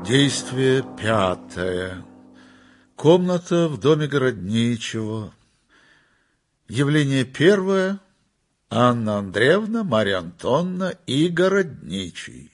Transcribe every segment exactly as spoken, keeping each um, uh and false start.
Действие пятое. Комната в доме Городничего. Явление первое. Анна Андреевна, Марья Антоновна и Городничий.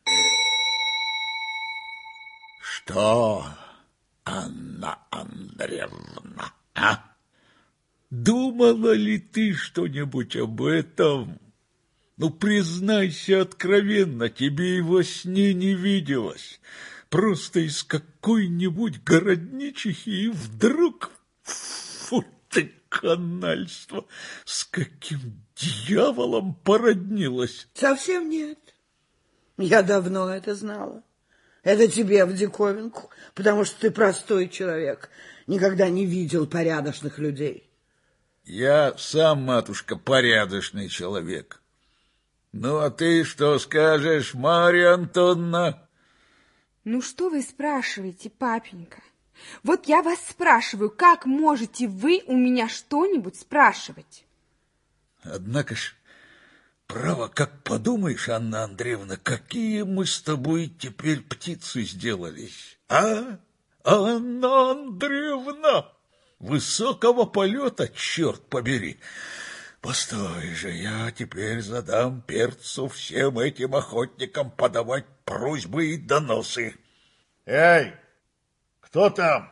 Что, Анна Андреевна, а? Думала ли ты что-нибудь об этом? Ну, признайся откровенно, тебе и во сне не виделось. Просто из какой-нибудь городничихи, и вдруг... Фу ты, канальство! С каким дьяволом породнилась? Совсем нет. Я давно это знала. Это тебе в диковинку, потому что ты простой человек, никогда не видел порядочных людей. Я сам, матушка, порядочный человек. Ну, а ты что скажешь, Марья Антоновна? Ну, что вы спрашиваете, папенька? Вот я вас спрашиваю, как можете вы у меня что-нибудь спрашивать? Однако ж, право, как подумаешь, Анна Андреевна, какие мы с тобой теперь птицы сделались, а? Анна Андреевна, высокого полета, черт побери! Постой же, я теперь задам перцу всем этим охотникам подавать просьбы и доносы. Эй, кто там?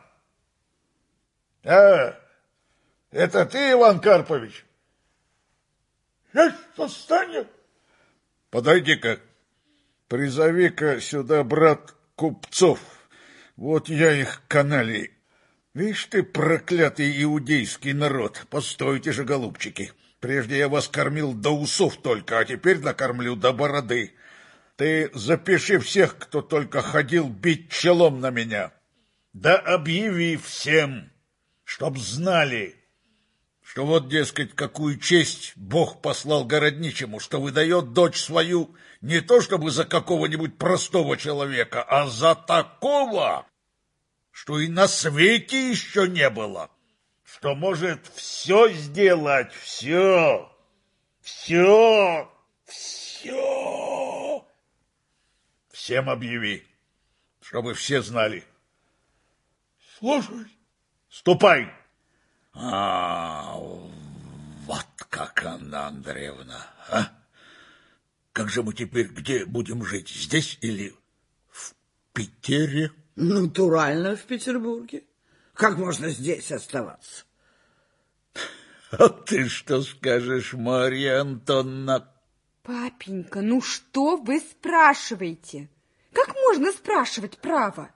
А, это ты, Иван Карпович? Есть восстание? Подойди-ка, призови-ка сюда, брат, купцов. Вот я их каналий. Видишь ты, проклятый иудейский народ, постойте же, голубчики. Прежде я вас кормил до усов только, а теперь накормлю до бороды. Ты запиши всех, кто только ходил бить челом на меня. Да объяви всем, чтоб знали, что вот, дескать, какую честь Бог послал Городничему, что выдает дочь свою не то чтобы за какого-нибудь простого человека, а за такого, что и на свете еще не было, что может все сделать, все, все, все. Всем объяви, чтобы все знали. Слушай, ступай. А, вот как, Анна Андреевна, а? Как же мы теперь где будем жить, здесь или в Питере? Натурально в Петербурге. Как можно здесь оставаться? А ты что скажешь, Марья Антоновна? Папенька, ну что вы спрашиваете? Как можно спрашивать, право?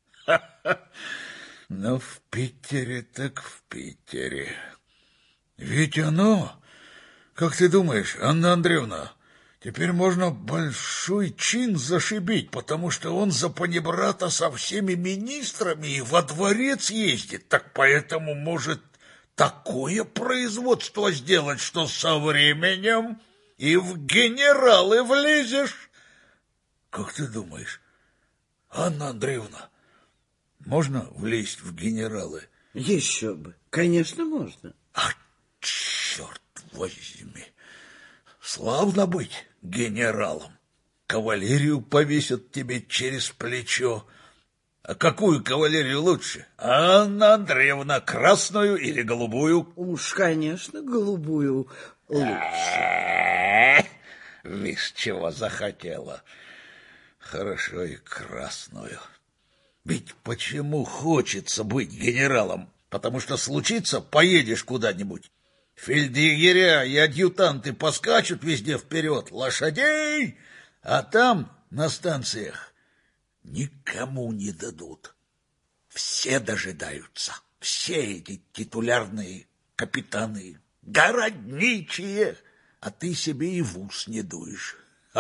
Ну, в Питере так в Питере. Ведь оно, как ты думаешь, Анна Андреевна, теперь можно большой чин зашибить, потому что он за панибрата со всеми министрами и во дворец ездит. Так поэтому может такое производство сделать, что со временем и в генералы влезешь. Как ты думаешь, Анна Андреевна, можно влезть в генералы? Еще бы. Конечно, можно. А, черт возьми! Славно быть генералом. Кавалерию повесят тебе через плечо. А какую кавалерию лучше? Анна Андреевна, красную или голубую? Уж, конечно, голубую лучше. Вишь, чего захотела. Хорошо и красную. Ведь почему хочется быть генералом? Потому что случится, поедешь куда-нибудь. Фельдъегеря и адъютанты поскачут везде вперед, лошадей, а там, на станциях, никому не дадут. Все дожидаются, все эти титулярные капитаны, городничие, а ты себе и в ус не дуешь.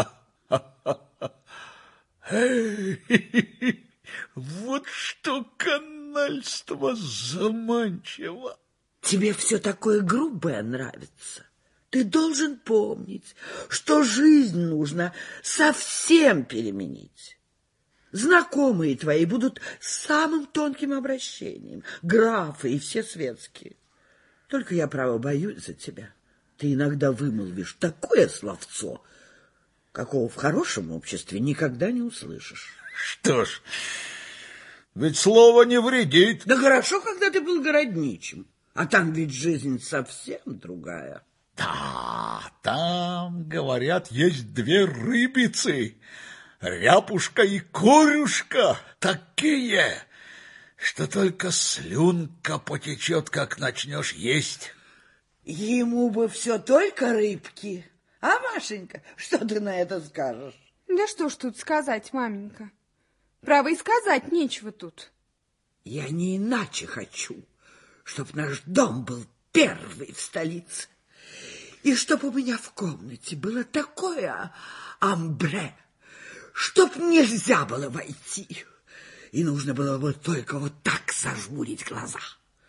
Вот что канальство заманчиво. Тебе все такое грубое нравится. Ты должен помнить, что жизнь нужно совсем переменить. Знакомые твои будут самым тонким обращением, графы и все светские. Только я, право, боюсь за тебя. Ты иногда вымолвишь такое словцо, какого в хорошем обществе никогда не услышишь. Что ж, ведь слово не вредит. Да хорошо, когда ты был городничим. А там ведь жизнь совсем другая. Да, там, говорят, есть две рыбицы, Ряпушка и Корюшка, такие, что только слюнка потечет, как начнешь есть. Ему бы все только рыбки. А, Машенька, что ты на это скажешь? Да что ж тут сказать, маменька? Право и сказать нечего тут. Я не иначе хочу, чтоб наш дом был первый в столице. И чтоб у меня в комнате было такое амбре, чтоб нельзя было войти. И нужно было бы только вот так зажмурить глаза.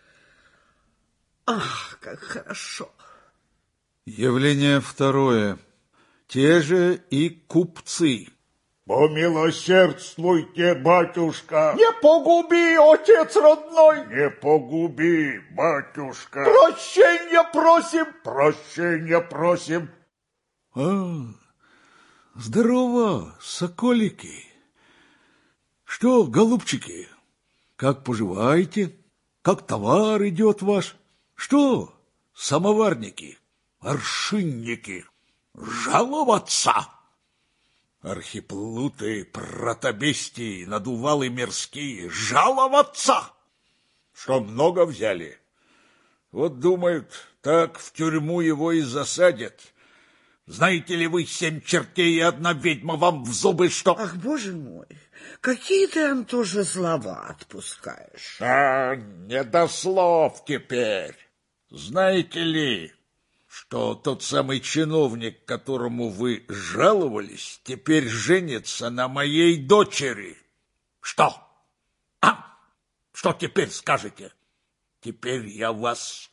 Ах, как хорошо! Явление второе. Те же и купцы. Помилосердствуйте, батюшка. Не погуби, отец родной. Не погуби, батюшка. Прощения просим. Прощения просим. А, здорово, соколики. Что, голубчики, как поживаете? Как товар идет ваш? Что, самоварники, аршинники, жаловаться? Архиплуты, протобестии, надувалы мирские, жаловаться? Что, много взяли? Вот думают, так в тюрьму его и засадят. Знаете ли вы, семь чертей и одна ведьма вам в зубы, что... Ах, боже мой, какие ты, Антоша, слова отпускаешь. А, не до слов теперь. Знаете ли, что тот самый чиновник, которому вы жаловались, теперь женится на моей дочери? Что? А? Что теперь скажете? Теперь я вас...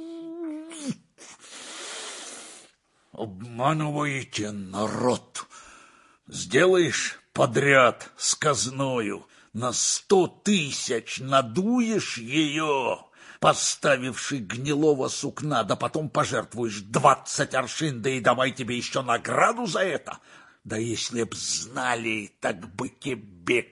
Обманываете народ. Сделаешь подряд с казною на сто тысяч, надуешь ее, поставивши гнилого сукна, да потом пожертвуешь двадцать аршин, да и давай тебе еще награду за это. Да если б знали, так бы тебе...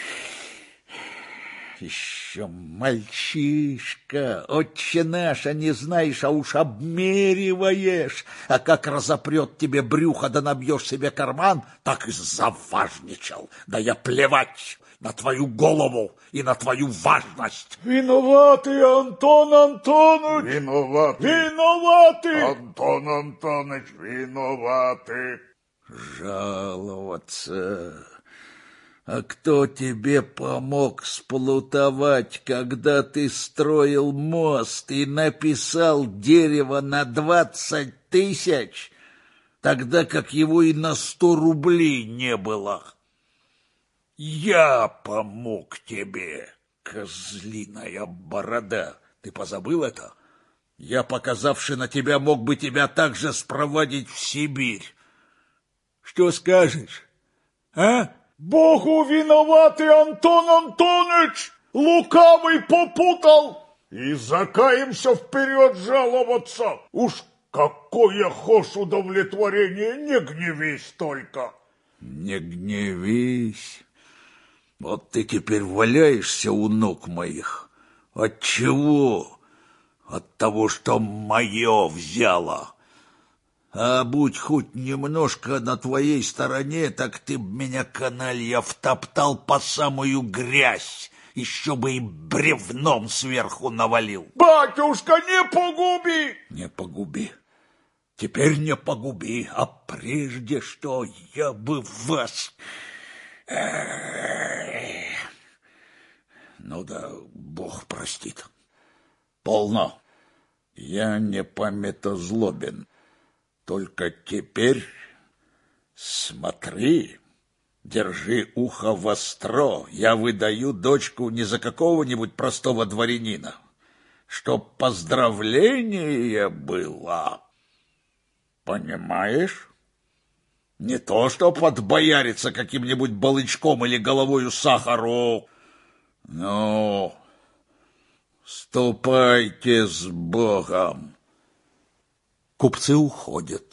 Еще мальчишка, отче наш, а не знаешь, а уж обмериваешь. А как разопрет тебе брюхо, да набьешь себе карман, так и заважничал. Да я плевать на твою голову и на твою важность. Виноваты, Антон Антонович. Виноваты. Виноваты. Антон Антонович, виноваты. Жаловаться... А кто тебе помог сплутовать, когда ты строил мост и написал дерево на двадцать тысяч, тогда как его и на сто рублей не было? Я помог тебе, козлиная борода. Ты позабыл это? Я, показавши на тебя, мог бы тебя также спровадить в Сибирь. Что скажешь, а? Богу виноватый, Антон Антонович, лукавый попутал. И закаемся вперед жаловаться. Уж какое хошь удовлетворение, не гневись только. Не гневись. Вот ты теперь валяешься у ног моих. От чего? От того, что мое взяло. А будь хоть немножко на твоей стороне, так ты б меня, каналья, втоптал по самую грязь, еще бы и бревном сверху навалил. Батюшка, не погуби! Не погуби. Теперь не погуби, а прежде что я бы вас... Ну да, Бог простит. Полно. Я не памятозлобен. Только теперь смотри, держи ухо востро. Я выдаю дочку не за какого-нибудь простого дворянина, чтоб поздравление было. Понимаешь? Не то, чтоб отбояриться каким-нибудь балычком или головою сахару. Ну, ступайте с Богом. Купцы уходят.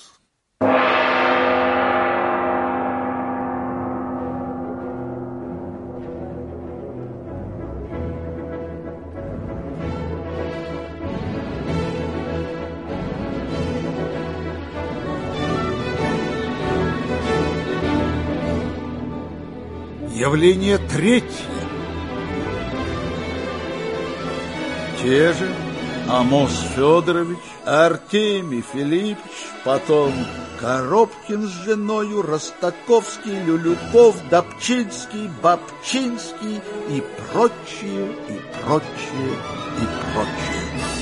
Явление третье. Те же Амос Федорович, Артемий Филиппович, потом Коробкин с женою, Ростаковский, Люлюков, Добчинский, Бабчинский и прочие, и прочие, и прочие.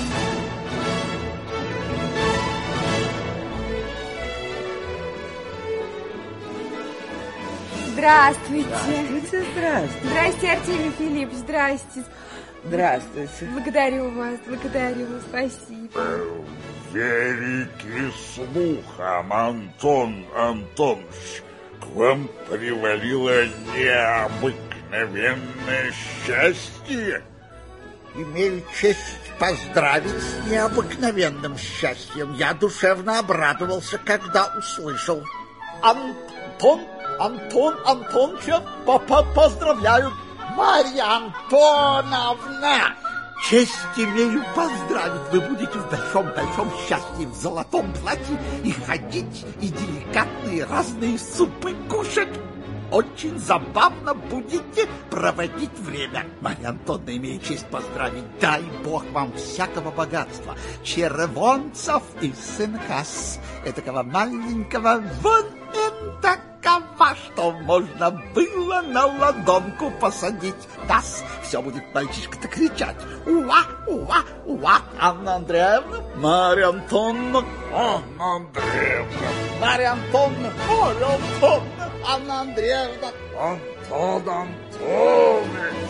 Здравствуйте. Здравствуйте, здравствуйте. Здрасте, Артемий Филиппович, здрасте. Здравствуйте. Благодарю вас, благодарю, спасибо. Верите слухам, Антон Антонович, к вам привалило необыкновенное счастье. Имею честь поздравить с необыкновенным счастьем. Я душевно обрадовался, когда услышал. Антон, Антон Антоновича поздравляю. Марья Антоновна! Честь имею поздравить. Вы будете в большом-большом счастье, в золотом платье, и ходить, и деликатные разные супы кушать. Очень забавно будете проводить время. Марья Антоновна, имею честь поздравить. Дай Бог вам всякого богатства, червонцев и сынкас, этакого маленького, вон такова, что можно было на ладонку посадить. Тас, все будет мальчишка-то кричать. Уа, уа, уа. Анна Андреевна, Марья Антоновна, Анна Андреевна, Марья Антоновна, Марья Антоновна, Анна Андреевна, Антон Антонович.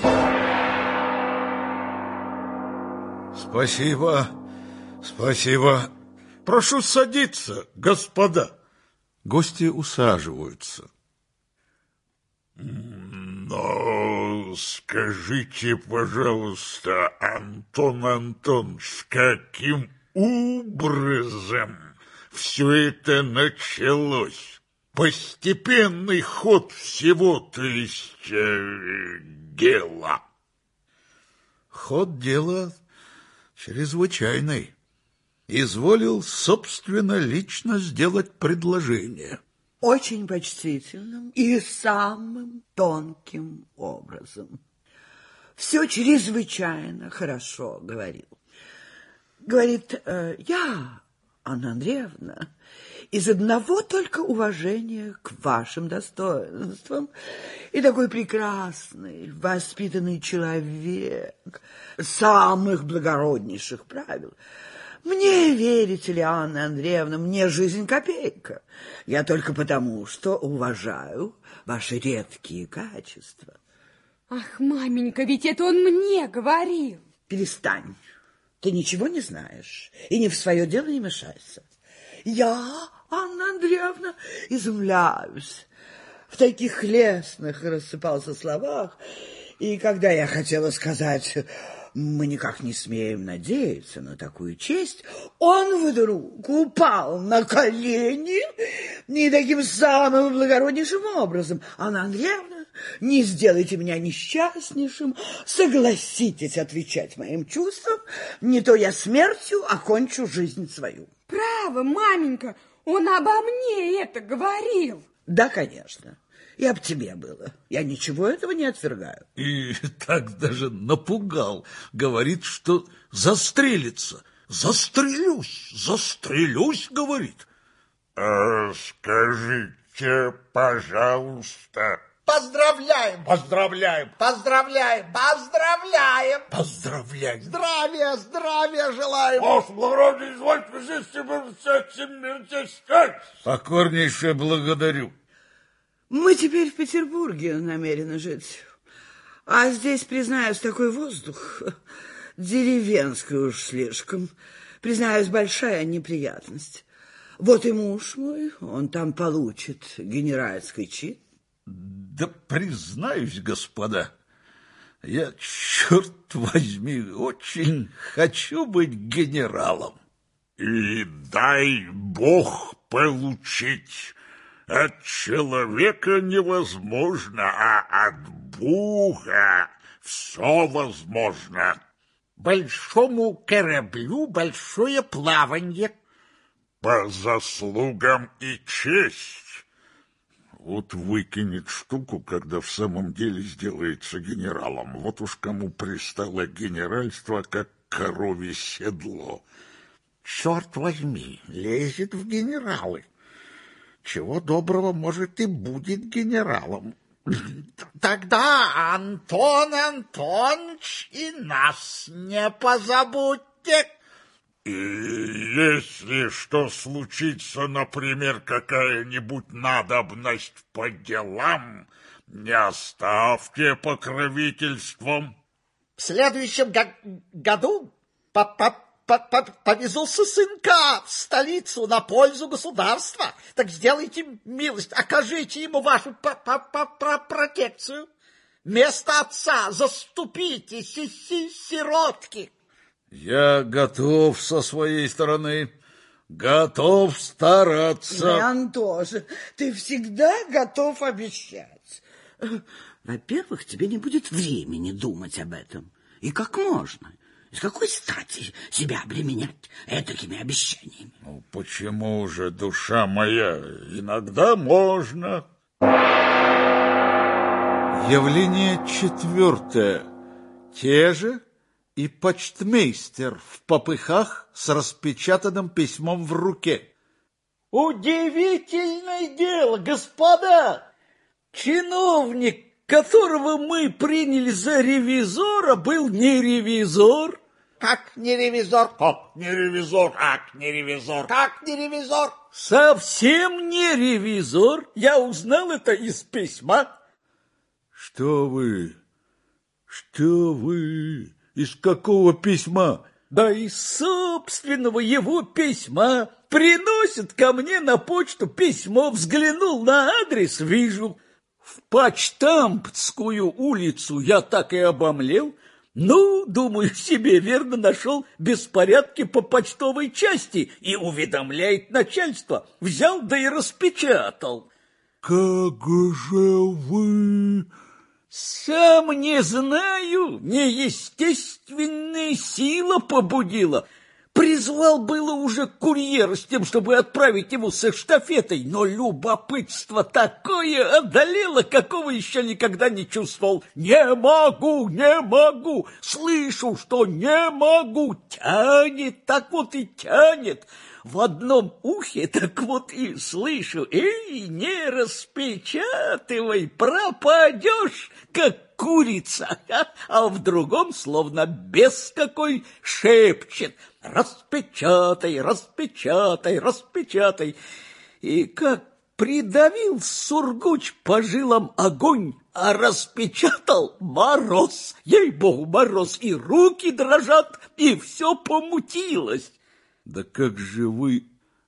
Спасибо, спасибо. Прошу садиться, господа. Гости усаживаются. Но скажите, пожалуйста, Антон Антонович, каким образом все это началось? Постепенный ход всего, то есть э, дела. Ход дела чрезвычайный. Изволил, собственно, лично сделать предложение. Очень почтительным и самым тонким образом. Все чрезвычайно хорошо говорил. Говорит, э, я, Анна Андреевна, из одного только уважения к вашим достоинствам и такой прекрасный, воспитанный человек, самых благороднейших правил. Мне, верите ли, Анна Андреевна, мне жизнь копейка. Я только потому, что уважаю ваши редкие качества. Ах, маменька, ведь это он мне говорил. Перестань. Ты ничего не знаешь и не в свое дело не мешайся. Я, Анна Андреевна, изумляюсь. В таких лестных рассыпался словах, и когда я хотела сказать... Мы никак не смеем надеяться на такую честь. Он вдруг упал на колени и таким самым благороднейшим образом. Анна Андреевна, не сделайте меня несчастнейшим, согласитесь отвечать моим чувствам, не то я смертью окончу жизнь свою. Право, маменька, он обо мне это говорил. Да, конечно. И об тебе было. Я ничего этого не отвергаю. И так даже напугал. Говорит, что застрелится. Застрелюсь, застрелюсь, говорит. А скажите, пожалуйста... Поздравляем! Поздравляем! Поздравляем! Поздравляем! Поздравляю. Здравия, здравия желаем! Ваше благородие, извольте присесть здесь. Покорнейше благодарю. Мы теперь в Петербурге намерены жить. А здесь, признаюсь, такой воздух, деревенский уж слишком. Признаюсь, большая неприятность. Вот и муж мой, он там получит генеральский чин. Да признаюсь, господа, я, черт возьми, очень хочу быть генералом. И дай Бог получить. От человека невозможно, а от Бога все возможно. Большому кораблю большое плаванье. По заслугам и честь. Вот выкинет штуку, когда в самом деле сделается генералом. Вот уж кому пристало генеральство, как коровье седло. Черт возьми, лезет в генералы. Чего доброго, может, и будет генералом. Тогда, Антон Антонович, и нас не позабудьте. И если что случится, например, какая-нибудь надобность по делам, не оставьте покровительством. В следующем го- году по -по -по повезу сынка в столицу на пользу государства. Так сделайте милость, окажите ему вашу протекцию. Вместо отца заступите, сиротки. Я готов со своей стороны, готов стараться. Ян тоже. Ты всегда готов обещать. Во-первых, тебе не будет времени думать об этом. И как можно? С какой стати себя обременять этакими обещаниями? Ну, почему же, душа моя, иногда можно. Явление четвертое. Те же и почтмейстер в попыхах с распечатанным письмом в руке. Удивительное дело, господа! Чиновник, которого мы приняли за ревизора, был не ревизор. Как не ревизор? Как не ревизор? Как не ревизор? Как не ревизор? Совсем не ревизор. Я узнал это из письма. Что вы? Что вы? Из какого письма? Да из собственного его письма. Приносит ко мне на почту письмо, взглянул на адрес, вижу. В Почтамтскую улицу я так и обомлел. Ну, думаю, себе верно нашел беспорядки по почтовой части и уведомляет начальство. Взял да и распечатал. Как же вы... Сам не знаю, неестественная сила побудила. Призвал было уже курьера с тем, чтобы отправить его с эштафетой, но любопытство такое одолело, какого еще никогда не чувствовал. Не могу, не могу, слышу, что не могу, тянет, так вот и тянет. В одном ухе, так вот и слышу: эй, не распечатывай, пропадешь, как курица. А в другом, словно бес какой, шепчет: распечатай, распечатай, распечатай. И как придавил Сургуч по жилам огонь, а распечатал мороз. Ей-богу, мороз, и руки дрожат, и все помутилось. Да как же вы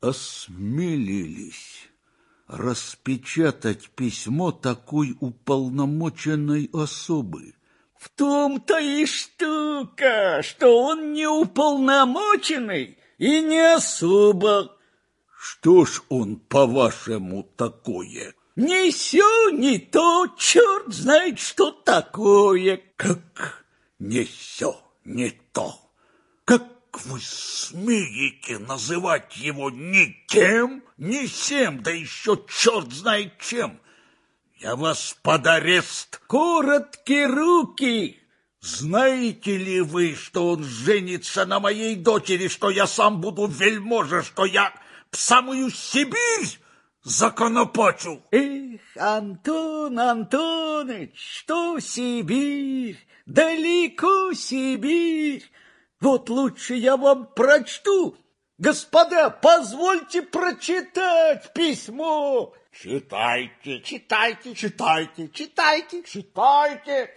осмелились распечатать письмо такой уполномоченной особы? В том-то и штука, что он не уполномоченный и не особо. Что ж он, по-вашему, такое? Не сё, не то, черт знает, что такое. Как не сё, не то? Как вы смеете называть его ни тем, ни сем, да еще черт знает чем? Я вас под арест. Короткие руки. Знаете ли вы, что он женится на моей дочери, что я сам буду вельможа, что я в самую Сибирь законопачу? Эх, Антон Антоныч, что Сибирь, далеко Сибирь. Вот лучше я вам прочту. Господа, позвольте прочитать письмо. Читайте, читайте, читайте, читайте, читайте.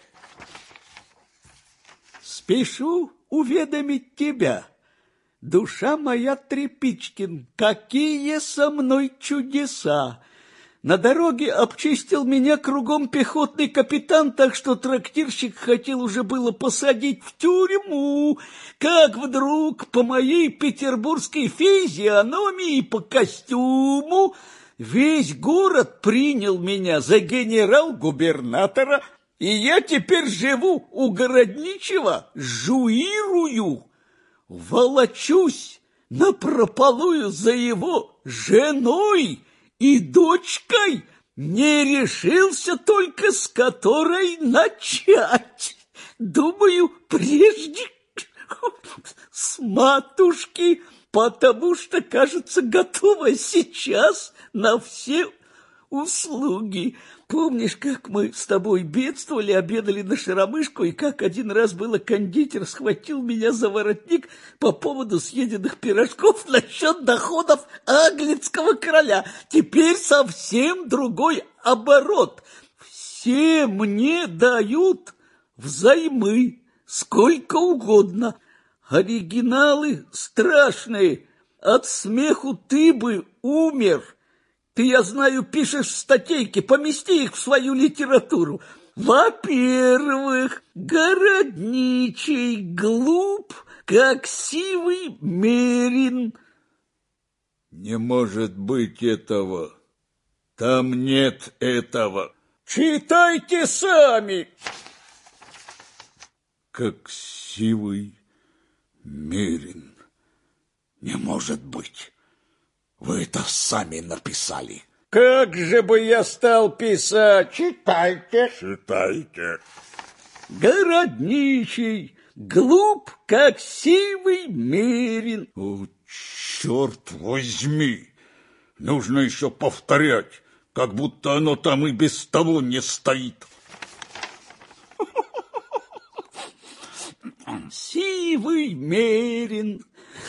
Спешу уведомить тебя, душа моя Тряпичкин, какие со мной чудеса. На дороге обчистил меня кругом пехотный капитан, так что трактирщик хотел уже было посадить в тюрьму, как вдруг по моей петербургской физиономии и по костюму весь город принял меня за генерал-губернатора, и я теперь живу у городничего, жуирую, волочусь напропалую за его женой и дочкой, Не решился только, с которой начать. Думаю, прежде с матушки, потому что, кажется, готова сейчас на все услуги. Помнишь, как мы с тобой бедствовали, обедали на Шаромышку, и как один раз было кондитер схватил меня за воротник по поводу съеденных пирожков насчет доходов английского короля. Теперь совсем другой оборот. Все мне дают взаймы сколько угодно. Оригиналы страшные. От смеху ты бы умер. Ты, я знаю, пишешь статейки, помести их в свою литературу. Во-первых, городничий глуп, как сивый мерин. Не может быть этого. Там нет этого. Читайте сами. Как сивый мерин. Не может быть. Вы это сами написали. Как же бы я стал писать? Читайте. Читайте. Городничий, глуп, как сивый мерин. О, черт возьми! Нужно еще повторять, как будто оно там и без того не стоит. Сивый мерин.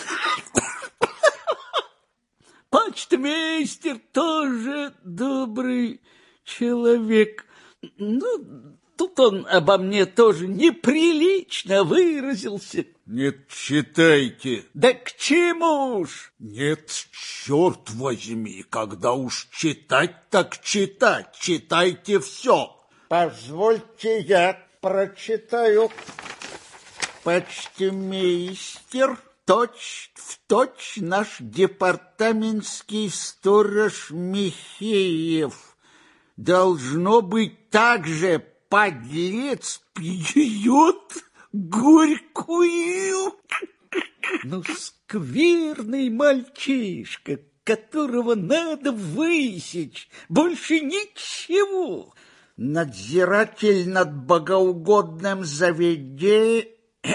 Почтмейстер тоже добрый человек. Ну, тут он обо мне тоже неприлично выразился. Нет, читайте. Да к чему уж? Нет, черт возьми, когда уж читать, так читать. Читайте все. Позвольте, я прочитаю. Почтмейстер, точь в точь наш департаментский сторож Михеев. Должно быть, также подлец пьет горькую. Ну, скверный мальчишка, которого надо высечь. Больше ничего. Надзиратель над богоугодным заведением.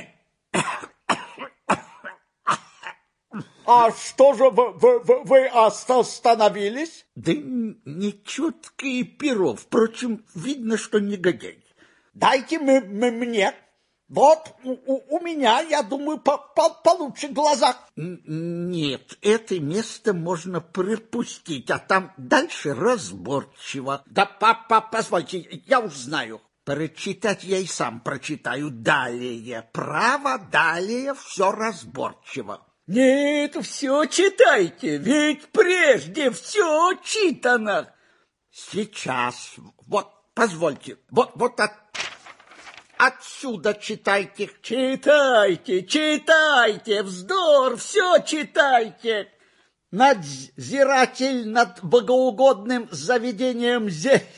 А что же вы, вы, вы, вы остановились? Да нечеткое перо. Впрочем, видно, что негодяй. Дайте мне. Вот у, у меня, я думаю, по, по, получше глаза. Нет, это место можно пропустить, а там дальше разборчиво. Да, папа, позвольте, я уж знаю. Прочитать я и сам прочитаю далее. Право, далее все разборчиво. Нет, все читайте, ведь прежде все читано. Сейчас, вот, позвольте, вот, вот от, отсюда читайте. Читайте, читайте, вздор, все читайте. Надзиратель над богоугодным заведением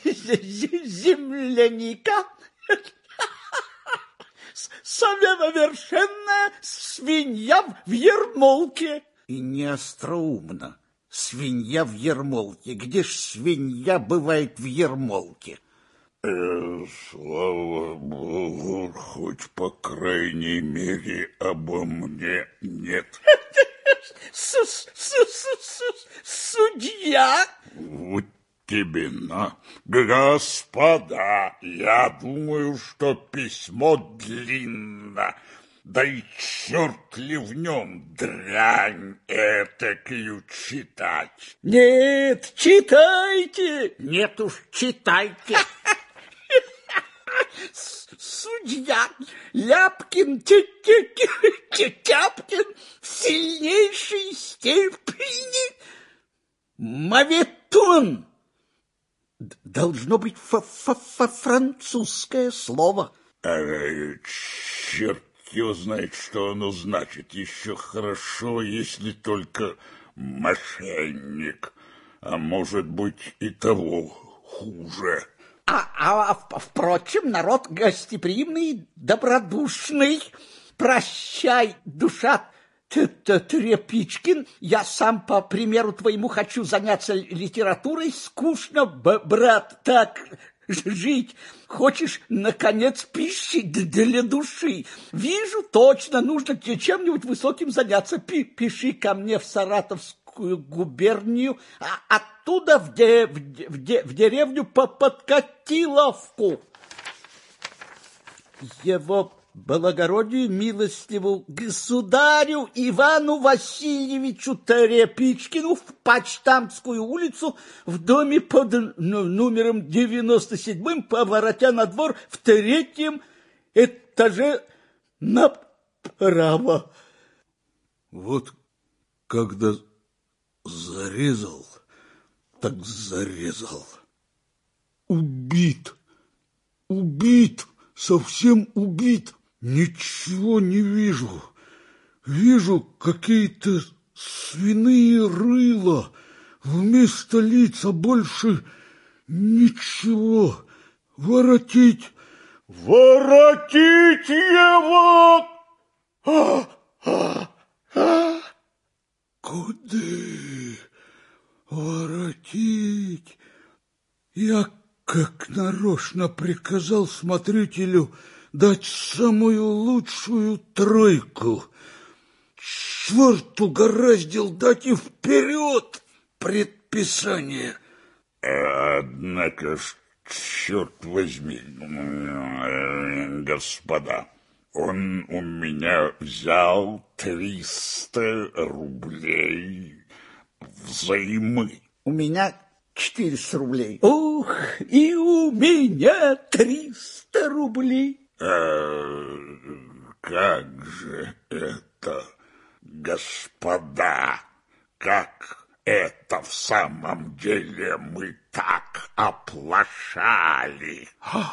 земляника. Совершенно свинья в ермолке. И не остроумно. Свинья в ермолке. Где ж свинья бывает в ермолке? Э, слава богу, хоть по крайней мере обо мне нет. Судья? Вот тебе на. Господа, я думаю, что письмо длинно. Да и черт ли в нем дрянь этакую читать? Нет, читайте. Нет уж, читайте. Судья Ляпкин Тяпкин в сильнейшей степени моветон. Должно быть французское слово. А, черт его знает, что оно значит. Еще хорошо, если только мошенник. А может быть и того хуже. А, а, а впрочем, народ гостеприимный, добродушный. Прощай, душа Тряпичкин, я сам, по примеру твоему, хочу заняться литературой. Скучно, брат, так жить. Хочешь, наконец, пищи для души. Вижу, точно, нужно чем-нибудь высоким заняться. Пиши ко мне в Саратовскую губернию, а оттуда в, де, в, де, в деревню по Подкатиловку. Его благородию милостиву государю Ивану Васильевичу Тряпичкину в Почтамтскую улицу в доме под номером девяносто седьмым, поворотя на двор в третьем этаже направо. Вот когда зарезал, так зарезал. Убит, убит, совсем убит. Ничего не вижу. Вижу какие-то свиные рыла. Вместо лица больше ничего. Воротить, воротить его! А, а, а. Куды воротить? Я как нарочно приказал смотрителю дать самую лучшую тройку. Черт угораздил дать и вперед предписание. Однако ж, черт возьми, господа, он у меня взял триста рублей взаймы. У меня четыреста рублей. Ух, и у меня триста рублей. А как же это, господа, как это в самом деле мы так оплошали?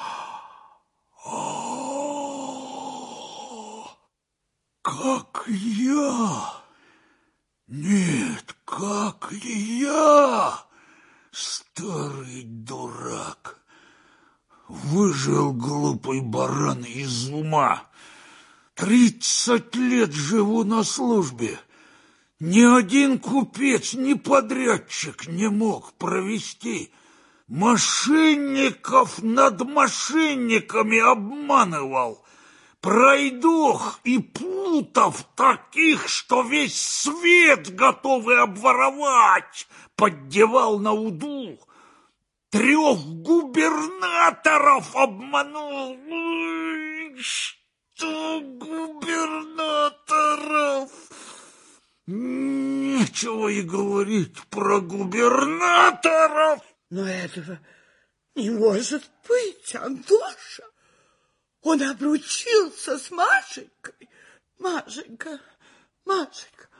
Как я? Нет, как я? Старый дурак. Выжил глупый баран из ума. Тридцать лет живу на службе. Ни один купец, ни подрядчик не мог провести. Мошенников над мошенниками обманывал. Пройдох и плутов таких, что весь свет готовы обворовать, поддевал на уду. Трех губернаторов обманул. Что губернаторов? Нечего и говорить про губернаторов. Но этого не может быть, Антоша. Он обручился с Машенькой. Машенька, Машенька.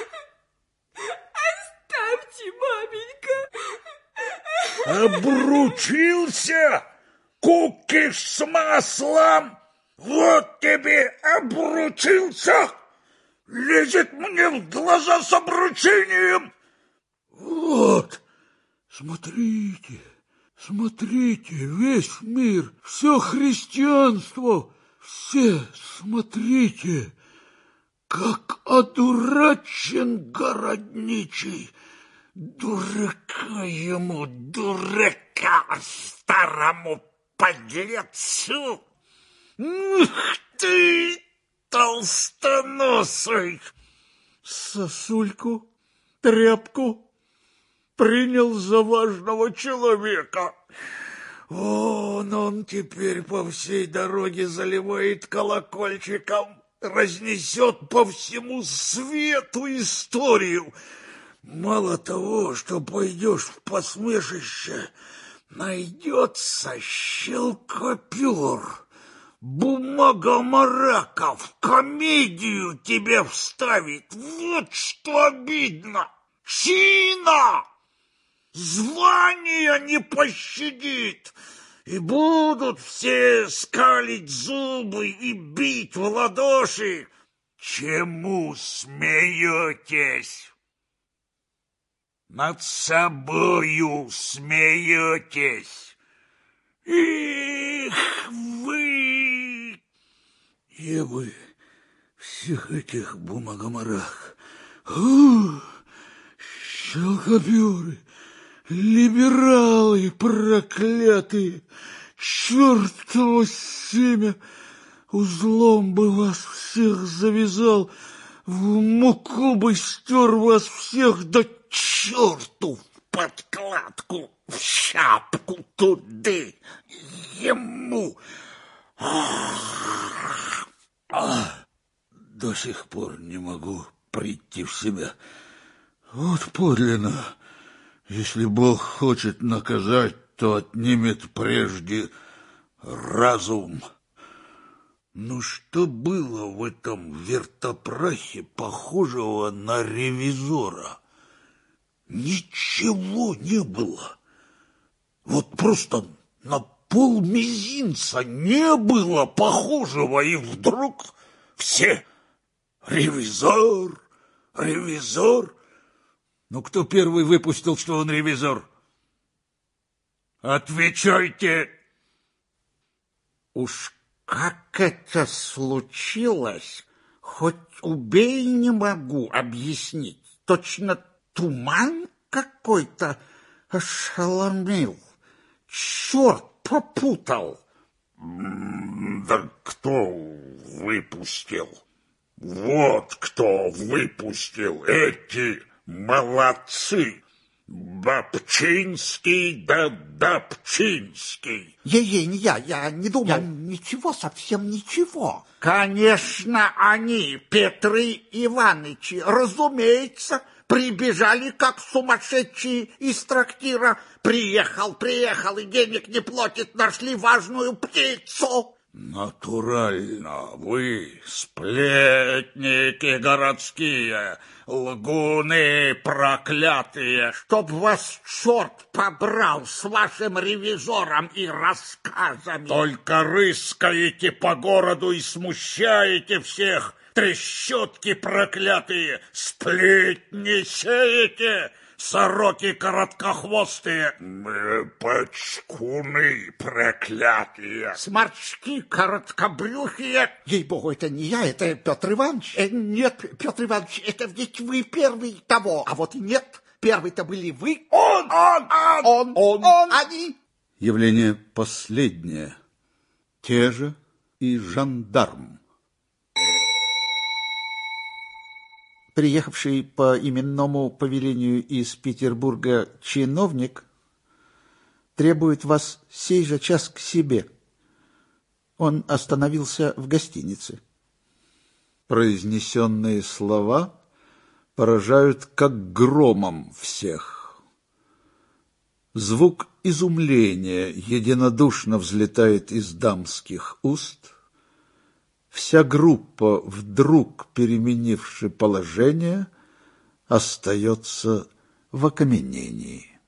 Оставьте, маменька. Обручился? Кукиш с маслом? Вот тебе обручился? Лезет мне в глаза с обручением. Вот, смотрите, смотрите, весь мир, все христианство, все, смотрите, как одурачен городничий. Дурака ему, дурака старому подлецу. Ух ты, толстоносый! Сосульку, тряпку принял за важного человека. Вон он теперь по всей дороге заливает колокольчиком, разнесет по всему свету историю. Мало того, что пойдешь в посмешище, найдется щелкопер. Бумага-марака в комедию тебе вставит. Вот что обидно. Чина! Звания не пощадит. И будут все скалить зубы и бить в ладоши. Чему смеетесь? Над собою смеетесь. Эх, вы! И вы, всех этих бумагоморах. Щелкоперы, либералы проклятые, чертово семя, узлом бы вас всех завязал, в муку бы стер вас всех, да черту в подкладку, в шапку туды, ему. Ах, ах, до сих пор не могу прийти в себя. Вот подлинно, если Бог хочет наказать, то отнимет прежде разум. Ну что было в этом вертопрахе, похожего на ревизора? Ничего не было. Вот просто на полмизинца не было похожего, и вдруг все ревизор, ревизор. Ну, кто первый выпустил, что он ревизор? Отвечайте! Уж как это случилось, хоть убей, не могу объяснить. Точно туман какой-то ошеломил. Черт попутал. Да кто выпустил? Вот кто выпустил. Эти молодцы. Бабчинский да Добчинский. Ей-ей, не я, я не думал. Я ничего, совсем ничего. Конечно, они, Петры Иванычи, разумеется, прибежали, как сумасшедшие из трактира. Приехал, приехал, и денег не платит, нашли важную птицу. Натурально, вы сплетники городские, лгуны проклятые. Чтоб вас черт побрал с вашим ревизором и рассказами. Только рыскаете по городу и смущаете всех, трещотки проклятые, сплетничаете. Сороки короткохвостые, пачкуны проклятые. Сморчки короткобрюхие. Ей-богу, это не я, это Петр Иванович. Э, нет, Петр Иванович, это ведь вы первый того. А вот и нет, первый-то были вы. Он, он, он, он, он, он. Они. Явление последнее. Те же и жандарм. Приехавший по именному повелению из Петербурга чиновник требует вас сей же час к себе. Он остановился в гостинице. Произнесенные слова поражают как громом всех. Звук изумления единодушно взлетает из дамских уст. Вся группа, вдруг переменивши положение, остается в окаменении.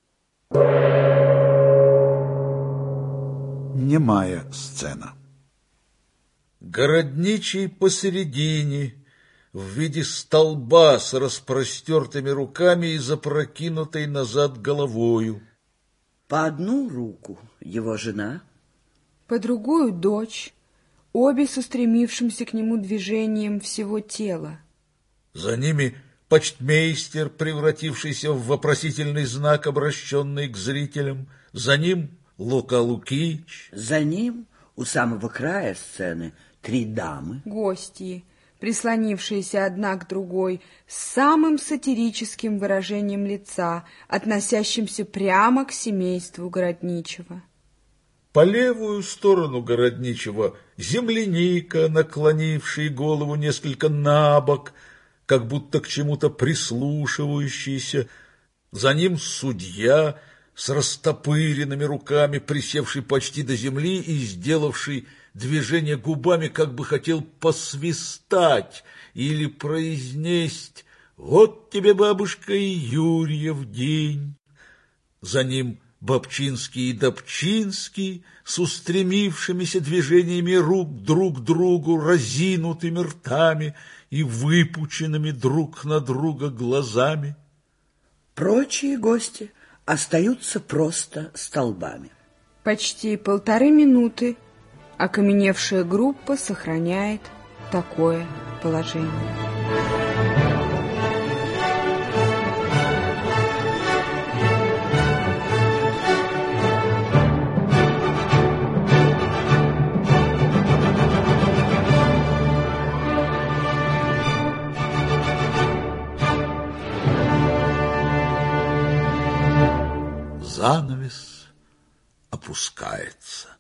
Немая сцена. Городничий посередине, в виде столба с распростертыми руками и запрокинутой назад головою. По одну руку его жена, по другую дочь, обе с устремившимся к нему движением всего тела. За ними почтмейстер, превратившийся в вопросительный знак, обращенный к зрителям. За ним Лука Лукич. За ним у самого края сцены три дамы. Гости, прислонившиеся одна к другой, с самым сатирическим выражением лица, относящимся прямо к семейству Городничего. По левую сторону Городничего земляника, наклонивший голову несколько набок, как будто к чему-то прислушивающийся. За ним судья с растопыренными руками, присевший почти до земли и сделавший движение губами, как бы хотел посвистать или произнесть «Вот тебе, бабушка, и Юрьев день». За ним Бабчинский и Добчинский с устремившимися движениями рук друг к другу, разинутыми ртами и выпученными друг на друга глазами. Прочие гости остаются просто столбами. Почти полторы минуты окаменевшая группа сохраняет такое положение. Занавес опускается.